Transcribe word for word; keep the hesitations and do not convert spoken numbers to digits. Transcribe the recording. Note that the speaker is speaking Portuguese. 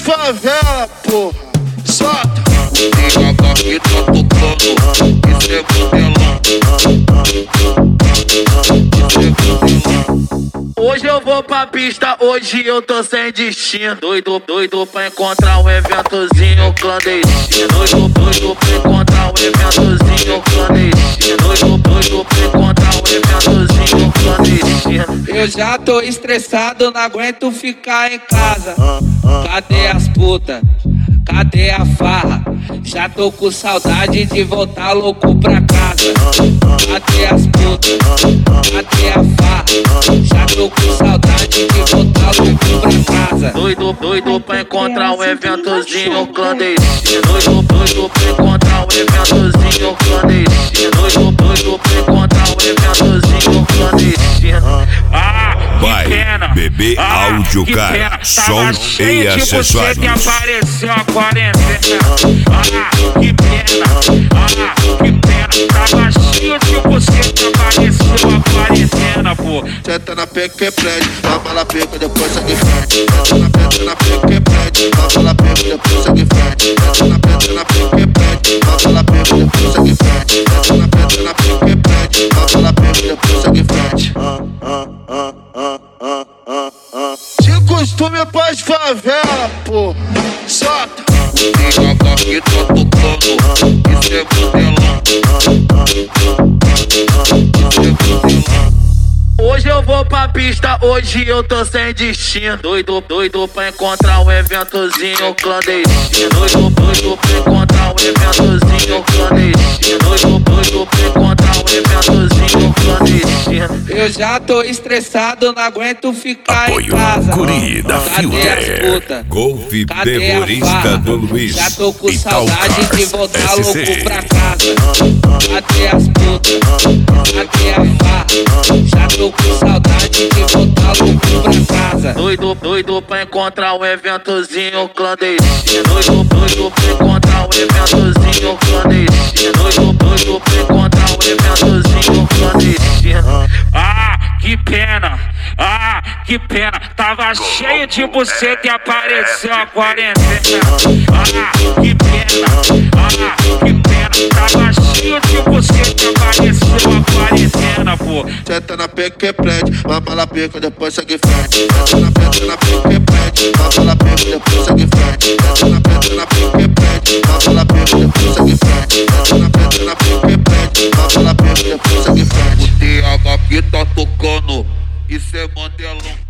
favela, porra. Solta. Liga aqui tá tocando, isso é modelão. Hoje eu vou pra pista, hoje eu tô sem destino. Doido, doido pra encontrar um eventozinho clandestino. Doido, doido pra encontrar um eventozinho clandestino. Doido, doido pra encontrar um eventozinho clandestino. Eu já tô estressado, não aguento ficar em casa. Cadê as putas? Cadê a farra? Já tô com saudade de voltar louco pra casa. Cadê as putas? Cadê a farra? Já tô com saudade de voltar louco pra casa. Doido, doido pra encontrar um eventozinho clandestino. Doido, doido pra encontrar um eventozinho clandestino. Doido, doido pra encontrar um eventozinho clandestino. Ah, vai, que pena. Bebê ah, áudio, cara, som e acessórios. Que apareceu a quarentena. Ah, que pena. Ah, que pena. Tava cheio de você que apareceu a quarentena, pô. Senta na peca que prende, a mala peca, depois segue frente. Senta na peca, na peca que prende, a mala peca, depois segue frente. Senta na peca, na peca que prende, a mala peca, depois segue frente. Senta na peca, na peca que prende, a mala peca, depois segue frente. De costume paz favela, porra. Solta. Liga aqui tá tocando, isso é modelão. Hoje eu vou pra pista, hoje eu tô sem destino. Doido, doido pra encontrar um eventozinho clandestino. Doido, doido pra encontrar um eventozinho clandestino. Doido, doido pra encontrar um eventozinho clandestino. Eu já tô estressado, não aguento ficar Apoio em casa. Curi da Cadê as Filter, putas? Golfe Cadê a Terrorista farra? do Luiz. Já tô com e saudade Talcars de voltar S C. louco pra casa. Cadê as putas? Cadê a farra? Já tô com saudade de voltar louco pra casa. Doido, doido pra encontrar um eventozinho clandestino. Doido, doido pra encontrar um eventozinho clandestino. Doido, doido pra encontrar um eventozinho clandestino. Ah, que pena. Ah, que pena. Tava cheio de você que apareceu a quarentena. Ah, que pena. Ah, que pena. Tava cheio de você que apareceu a quarentena, pô. Senta na peca que prende, a mala peca, depois segue frente. Senta na peca, na peca que prende, a mala peca, depois segue frente. Senta na peca, na peca que prende, a mala peca, depois segue frente. Senta na peca, na peca que prende, a mala peca, depois segue frente. O T H aqui tá tocando, isso é modelão.